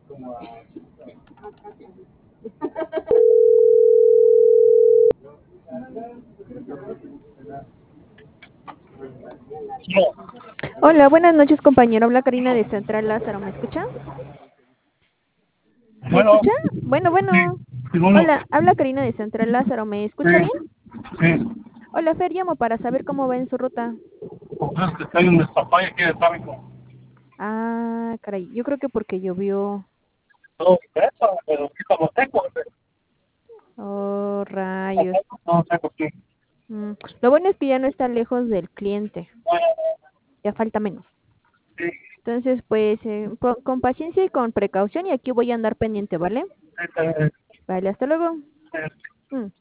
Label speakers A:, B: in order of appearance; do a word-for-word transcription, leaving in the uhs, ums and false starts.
A: Hola, buenas noches, compañero. Habla Karina de Central Lázaro. ¿Me escucha? ¿Me
B: Bueno,
A: escucha? Bueno,
B: sí,
A: bueno.
B: sí, bueno,
A: Hola, habla Karina de Central Lázaro. ¿Me escucha bien?
B: sí, sí,
A: Hola, Fer, llamo para saber cómo va en su ruta.
B: pues es que estoy en despapalle aquí de tráfico.
A: Ah, caray, yo creo que porque llovió.
B: Todo eso, pero sí como seco,
A: Oh, rayos.
B: no seco, sí.
A: Mm, Lo bueno es que ya no está lejos del cliente.
B: Bueno,
A: Ya falta menos.
B: sí,
A: Entonces, pues, eh, po- con paciencia y con precaución y aquí voy a andar pendiente, ¿vale?
B: sí, sí,
A: Vale, hasta luego.
B: sí.
A: Mm.